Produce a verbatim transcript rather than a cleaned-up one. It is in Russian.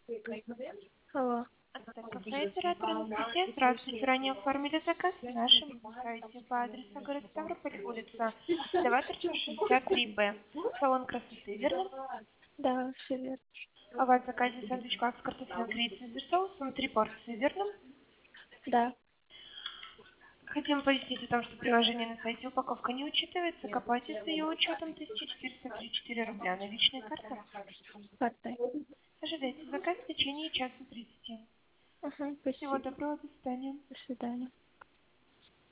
Алло. Ацтек кафе, оператор Анастасия. Здравствуйте. Ранее оформили заказ на нашем сайте по адресу город Ставрополь, улица Даваторчева, шестьдесят три Б. Салон красоты, верно? Да, все верно. А у вас в заказе сэндвич класс с картофельным фри и цезарь соусом, три порции, верно? Да. Хотим пояснить о том, что приложение на сайте упаковка не учитывается, к оплате с ее учетом тысяча четыреста тридцать четыре рубля. Наличные карты. Картой. Ожидайте заказ в течение часа тридцати. Угу, Всего спасибо. доброго, до свидания. До свидания.